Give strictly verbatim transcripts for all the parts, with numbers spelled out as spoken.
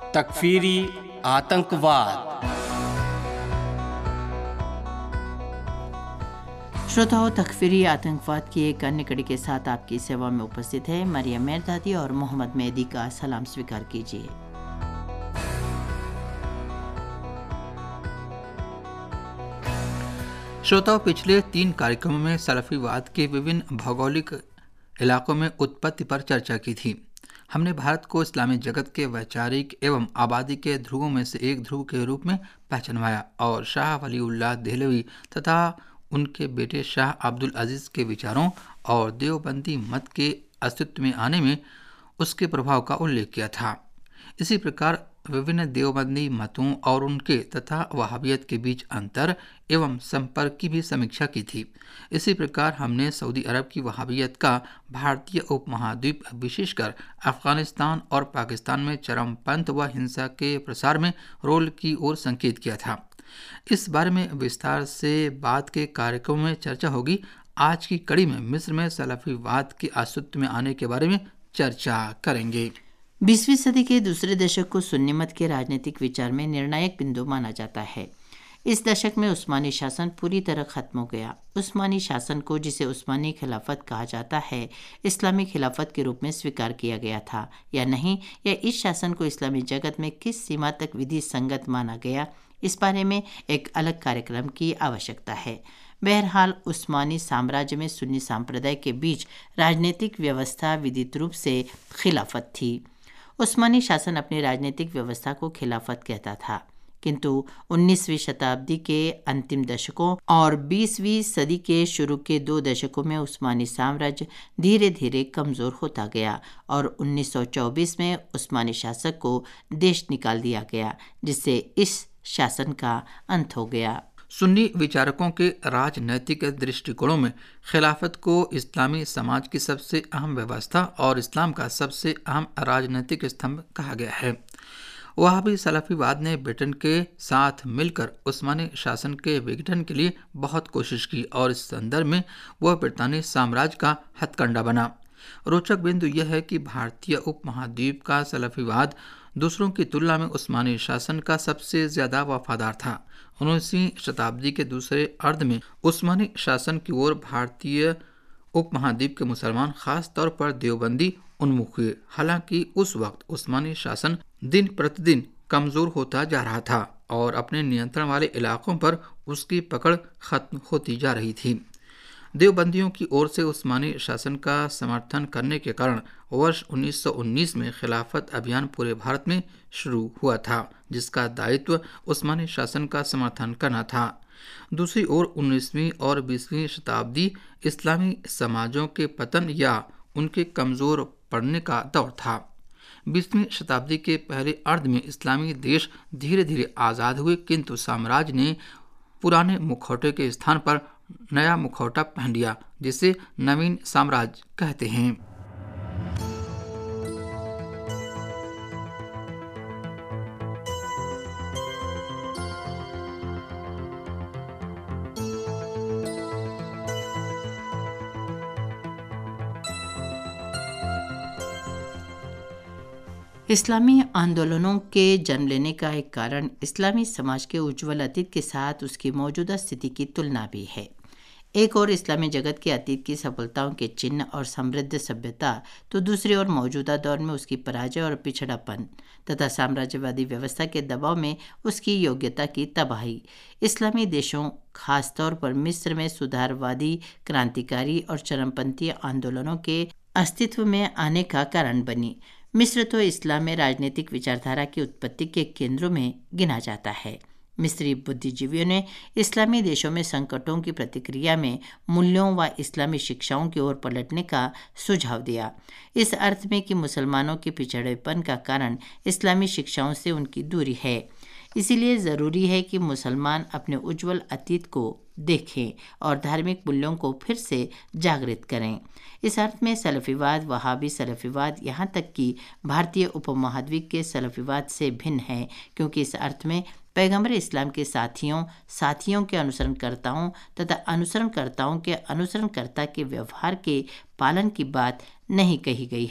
तकफीरी आतंकवाद। श्रोताओं, तकफीरी आतंकवाद की एक अन्य कड़ी के साथ आपकी सेवा में उपस्थित है मरियम मेहरदादी और मोहम्मद मेहदी का सलाम स्वीकार कीजिए। श्रोताओं, पिछले तीन कार्यक्रमों में सलफीवाद के विभिन्न भौगोलिक इलाकों में उत्पत्ति पर चर्चा की थी। हमने भारत को इस्लामी जगत के वैचारिक एवं आबादी के ध्रुवों में से एक ध्रुव के रूप में पहचानवाया और शाह वलीउल्लाह देहलवी तथा उनके बेटे शाह अब्दुल अजीज के विचारों और देवबंदी मत के अस्तित्व में आने में उसके प्रभाव का उल्लेख किया था। इसी प्रकार विभिन्न देवबंदी मतों और उनके तथा वहाबियत के बीच अंतर एवं संपर्क की भी समीक्षा की थी। इसी प्रकार हमने सऊदी अरब की वहाबियत का भारतीय उपमहाद्वीप विशेषकर अफगानिस्तान और पाकिस्तान में चरमपंथ व हिंसा के प्रसार में रोल की ओर संकेत किया था। इस बारे में विस्तार से बाद के कार्यक्रम में चर्चा होगी। आज की कड़ी में मिस्र में सलफीवाद के अस्तित्व में आने के बारे में चर्चा करेंगे। बीसवीं सदी के दूसरे दशक को सुन्नी मत के राजनीतिक विचार में निर्णायक बिंदु माना जाता है। इस दशक में उस्मानी शासन पूरी तरह खत्म हो गया। उस्मानी शासन को, जिसे उस्मानी खिलाफत कहा जाता है, इस्लामी खिलाफत के रूप में स्वीकार किया गया था या नहीं, या इस शासन को इस्लामी जगत में किस सीमा तक विधि संगत माना गया, इस बारे में एक अलग कार्यक्रम की आवश्यकता है। बहरहाल उस्मानी साम्राज्य में सुन्नी संप्रदाय के बीच राजनीतिक व्यवस्था विधित रूप से खिलाफत थी। उस्मानी शासन अपनी राजनीतिक व्यवस्था को खिलाफत कहता था, किंतु उन्नीसवीं शताब्दी के अंतिम दशकों और बीसवीं सदी के शुरू के दो दशकों में उस्मानी साम्राज्य धीरे धीरे कमजोर होता गया और उन्नीस सौ चौबीस में उस्मानी शासक को देश निकाल दिया गया, जिससे इस शासन का अंत हो गया। सुन्नी विचारकों के राजनैतिक दृष्टिकोणों में खिलाफत को इस्लामी समाज की सबसे अहम व्यवस्था और इस्लाम का सबसे अहम राजनीतिक स्तंभ कहा गया है। वहाबी सलफीवाद ने ब्रिटेन के साथ मिलकर उस्मानी शासन के विघटन के लिए बहुत कोशिश की और इस संदर्भ में वह ब्रितानी साम्राज्य का हथकंडा बना। रोचक बिंदु यह है कि भारतीय उपमहाद्वीप का सलफीवाद दूसरों की तुलना में उस्मानी शासन का सबसे ज्यादा वफादार था। उन्नीसवीं शताब्दी के दूसरे अर्ध में उस्मानी शासन की ओर भारतीय उपमहाद्वीप के मुसलमान खास तौर पर देवबंदी उन्मुख हुए। हालांकि उस वक्त उस्मानी शासन दिन प्रतिदिन कमजोर होता जा रहा था और अपने नियंत्रण वाले इलाकों पर उसकी पकड़ खत्म होती जा रही थी। देवबंदियों की ओर से उस्मानी शासन का समर्थन करने के कारण वर्ष उन्नीस सौ उन्नीस में खिलाफत अभियान पूरे भारत में शुरू हुआ था, जिसका दायित्व उस्मानी शासन का समर्थन करना था। दूसरी ओर उन्नीसवीं और बीसवीं शताब्दी इस्लामी समाजों के पतन या उनके कमजोर पड़ने का दौर था। बीसवीं शताब्दी के पहले अर्ध में इस्लामी देश धीरे धीरे आज़ाद हुए, किंतु साम्राज्य ने पुराने मुखौटे के स्थान पर नया मुखौटा पहन लिया, जिसे नवीन साम्राज्य कहते हैं। इस्लामी आंदोलनों के जन्म लेने का एक कारण इस्लामी समाज के उज्ज्वल अतीत के साथ उसकी मौजूदा स्थिति की तुलना भी है। एक और इस्लामी जगत के अतीत की सफलताओं के चिन्ह और समृद्ध सभ्यता, तो दूसरी ओर मौजूदा दौर में उसकी पराजय और पिछड़ापन तथा साम्राज्यवादी व्यवस्था के दबाव में उसकी योग्यता की तबाही इस्लामी देशों, खासतौर पर मिस्र में सुधारवादी, क्रांतिकारी और चरमपंथी आंदोलनों के अस्तित्व में आने का कारण बनी। मिस्र तो इस्लाम में राजनीतिक विचारधारा की उत्पत्ति के केंद्रों में गिना जाता है। मिस्री बुद्धिजीवियों ने इस्लामी देशों में संकटों की प्रतिक्रिया में मूल्यों व इस्लामी शिक्षाओं की ओर पलटने का सुझाव दिया, इस अर्थ में कि मुसलमानों के पिछड़ेपन का कारण इस्लामी शिक्षाओं से उनकी दूरी है। इसीलिए ज़रूरी है कि मुसलमान अपने उज्जवल अतीत को देखें और धार्मिक मूल्यों को फिर से जागृत करें। इस अर्थ में सलफीवाद, वहाबी सलफीवाद, यहाँ तक कि भारतीय उपमहाद्वीप के सलफीवाद से भिन्न है, क्योंकि इस अर्थ में पैगंबर इस्लाम के साथियों साथियों के अनुसरणकर्ताओं तथा अनुसरणकर्ताओं के अनुसरणकर्ता के व्यवहार के पालन की बात नहीं कही गई है,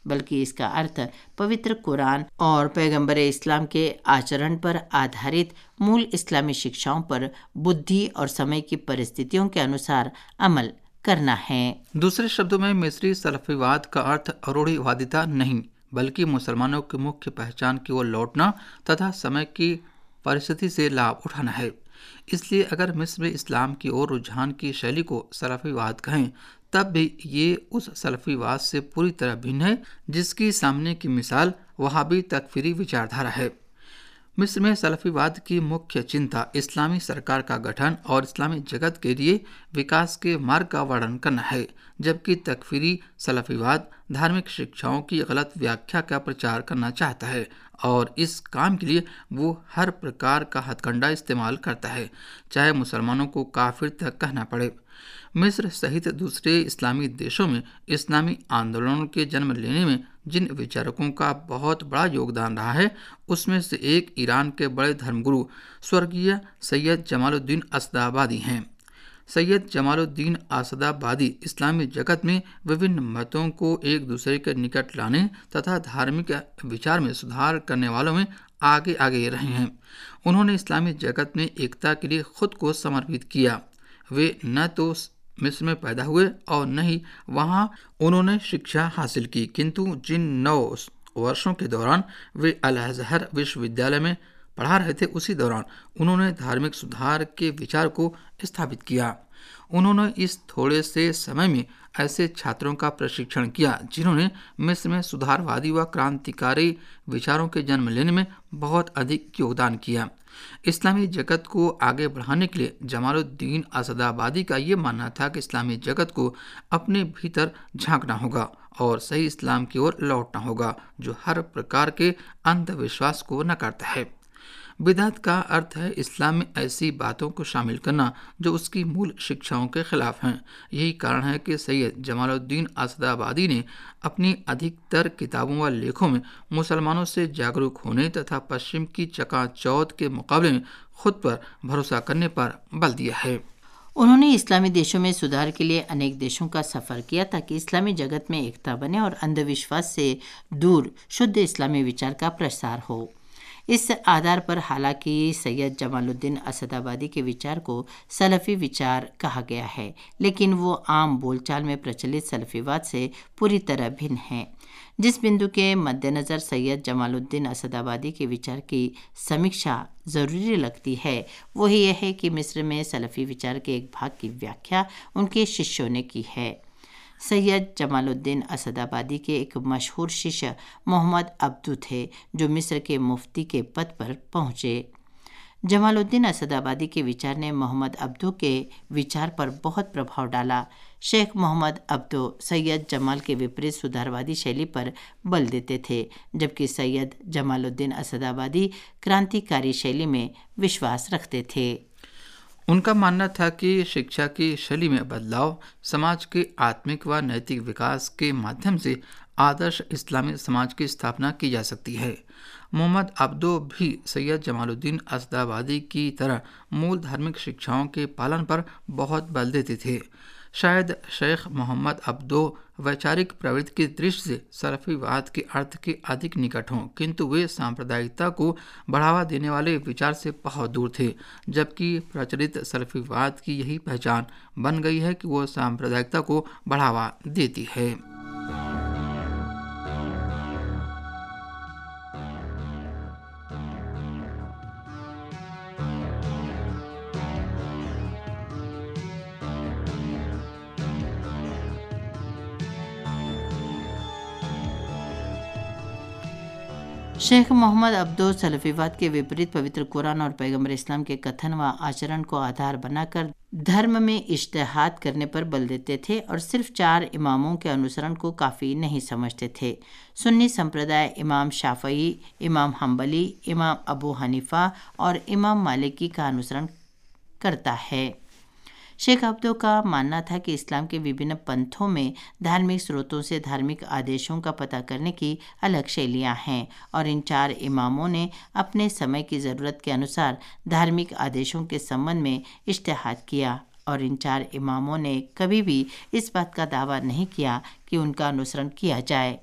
बल्कि इसका अर्थ पवित्र कुरान और पैगंबर इस्लाम के आचरण पर आधारित मूल इस्लामी शिक्षाओं पर बुद्धि और समय की परिस्थितियों के अनुसार अमल करना है। दूसरे शब्दों में मिस्री सलफीवाद का अर्थ रूढ़िवादिता नहीं, बल्कि मुसलमानों की मुख्य पहचान की ओर लौटना तथा समय की परिस्थिति से लाभ उठाना है। इसलिए अगर मिस्र में इस्लाम की ओर रुझान की शैली को सलफीवाद कहें, तब भी ये उस सलफीवाद से पूरी तरह भिन्न है जिसकी सामने की मिसाल वहाबी तकफीरी विचारधारा है। मिस्र में सलफीवाद की मुख्य चिंता इस्लामी सरकार का गठन और इस्लामी जगत के लिए विकास के मार्ग का वर्णन करना है, जबकि तकफीरी सलफीवाद धार्मिक शिक्षाओं की गलत व्याख्या का प्रचार करना चाहता है और इस काम के लिए वो हर प्रकार का हथकंडा इस्तेमाल करता है, चाहे मुसलमानों को काफिर तक कहना पड़े। मिस्र सहित दूसरे इस्लामी देशों में इस्लामी आंदोलनों के जन्म लेने में जिन विचारकों का बहुत बड़ा योगदान रहा है, उसमें से एक ईरान के बड़े धर्मगुरु स्वर्गीय सैयद जमालुद्दीन असदाबादी हैं। सैयद जमालुद्दीन असदाबादी इस्लामी जगत में विभिन्न मतों को एक दूसरे के निकट लाने तथा धार्मिक विचार में सुधार करने वालों में आगे आगे रहे हैं। उन्होंने इस्लामी जगत में एकता के लिए खुद को समर्पित किया। वे न तो मिस्र में पैदा हुए और न ही वहाँ उन्होंने शिक्षा हासिल की, किंतु जिन नौ वर्षों के दौरान वे अल अज़हर विश्वविद्यालय में पढ़ा रहे थे, उसी दौरान उन्होंने धार्मिक सुधार के विचार को स्थापित किया। उन्होंने इस थोड़े से समय में ऐसे छात्रों का प्रशिक्षण किया जिन्होंने मिस्र में सुधारवादी व क्रांतिकारी विचारों के जन्म लेने में बहुत अधिक योगदान किया। इस्लामी जगत को आगे बढ़ाने के लिए जमालुद्दीन असदाबादी का ये मानना था कि इस्लामी जगत को अपने भीतर झांकना होगा और सही इस्लाम की ओर लौटना होगा, जो हर प्रकार के अंधविश्वास को नकारता है। बिदअत का अर्थ है इस्लाम में ऐसी बातों को शामिल करना जो उसकी मूल शिक्षाओं के खिलाफ हैं। यही कारण है कि सैयद जमालुद्दीन असदाबादी ने अपनी अधिकतर किताबों व लेखों में मुसलमानों से जागरूक होने तथा पश्चिम की चकाचौंध के मुकाबले में खुद पर भरोसा करने पर बल दिया है। उन्होंने इस्लामी देशों में सुधार के लिए अनेक देशों का सफ़र किया ताकि इस्लामी जगत में एकता बने और अंधविश्वास से दूर शुद्ध इस्लामी विचार का प्रसार हो। इस आधार पर हालांकि सैयद जमालुद्दीन असदाबादी के विचार को सलफ़ी विचार कहा गया है, लेकिन वो आम बोलचाल में प्रचलित सलफ़ीवाद से पूरी तरह भिन्न है। जिस बिंदु के मद्देनज़र सैयद जमालुद्दीन असदाबादी के विचार की समीक्षा ज़रूरी लगती है, वही यह है कि मिस्र में सलफ़ी विचार के एक भाग की व्याख्या उनके शिष्यों ने की है। सैयद जमालुद्दीन असदाबादी के एक मशहूर शिष्य मोहम्मद अब्दू थे, जो मिस्र के मुफ्ती के पद पर पहुँचे। जमालुद्दीन असदाबादी के विचार ने मोहम्मद अब्दू के विचार पर बहुत प्रभाव डाला। Sheikh Mohammed Abduh Sayyid Jamal के विपरीत सुधारवादी शैली पर बल देते थे, जबकि सैयद जमालुद्दीन असदाबादी क्रांतिकारी शैली में विश्वास रखते थे। उनका मानना था कि शिक्षा की शैली में बदलाव समाज के आत्मिक व नैतिक विकास के माध्यम से आदर्श इस्लामी समाज की स्थापना की जा सकती है। मोहम्मद अब्दो भी सैयद जमालुद्दीन असदाबादी की तरह मूल धार्मिक शिक्षाओं के पालन पर बहुत बल देते थे। शायद शेख मोहम्मद अब्दो वैचारिक प्रवृत्ति की दृष्टि से सलफ़ीवाद के अर्थ के अधिक निकट हों, किंतु वे सांप्रदायिकता को बढ़ावा देने वाले विचार से बहुत दूर थे, जबकि प्रचलित सलफ़ीवाद की यही पहचान बन गई है कि वो सांप्रदायिकता को बढ़ावा देती है। शेख मोहम्मद अब्दो सलफ़ीवाद के विपरीत पवित्र कुरान और पैगंबर इस्लाम के कथन व आचरण को आधार बनाकर धर्म में इज्तिहाद करने पर बल देते थे और सिर्फ चार इमामों के अनुसरण को काफ़ी नहीं समझते थे। सुन्नी संप्रदाय इमाम शाफ़ई, इमाम हम्बली, इमाम अबू हनीफ़ा और इमाम मालिकी का अनुसरण करता है। शेख अब्दो का मानना था कि इस्लाम के विभिन्न पंथों में धार्मिक स्रोतों से धार्मिक आदेशों का पता करने की अलग शैलियाँ हैं और इन चार इमामों ने अपने समय की ज़रूरत के अनुसार धार्मिक आदेशों के संबंध में इज्तिहाद किया और इन चार इमामों ने कभी भी इस बात का दावा नहीं किया कि उनका अनुसरण किया जाए।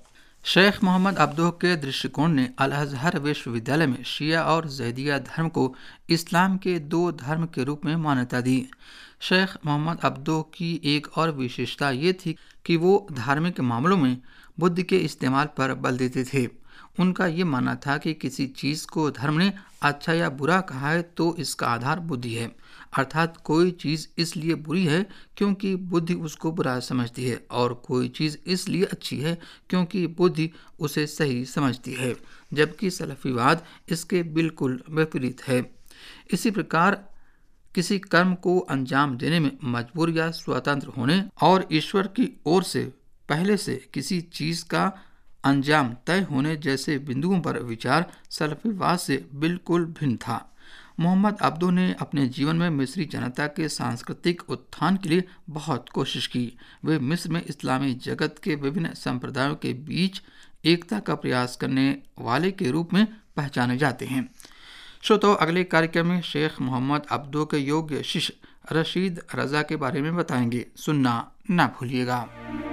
शेख मोहम्मद अब्दो के दृष्टिकोण ने अल अज़हर विश्वविद्यालय में शिया और जैदिया धर्म को इस्लाम के दो धर्म के रूप में मान्यता दी। शेख मोहम्मद अब्दो की एक और विशेषता ये थी कि वो धार्मिक मामलों में बुद्धि के इस्तेमाल पर बल देते थे। उनका ये मानना था कि किसी चीज़ को धर्म ने अच्छा या बुरा कहा है तो इसका आधार बुद्धि है, अर्थात कोई चीज़ इसलिए बुरी है क्योंकि बुद्धि उसको बुरा समझती है और कोई चीज़ इसलिए अच्छी है क्योंकि बुद्धि उसे सही समझती है, जबकि सलफ़ीवाद इसके बिल्कुल विपरीत है। इसी प्रकार किसी कर्म को अंजाम देने में मजबूर या स्वतंत्र होने और ईश्वर की ओर से पहले से किसी चीज़ का अंजाम तय होने जैसे बिंदुओं पर विचार सलफ़ीवाद से बिल्कुल भिन्न था। मोहम्मद अब्दो ने अपने जीवन में मिस्री जनता के सांस्कृतिक उत्थान के लिए बहुत कोशिश की। वे मिस्र में इस्लामी जगत के विभिन्न संप्रदायों के बीच एकता का प्रयास करने वाले के रूप में पहचाने जाते हैं। श्रोताओ, अगले कार्यक्रम में शेख मोहम्मद अब्दो के योग्य शिष्य रशीद रज़ा के बारे में बताएंगे। सुनना ना भूलिएगा।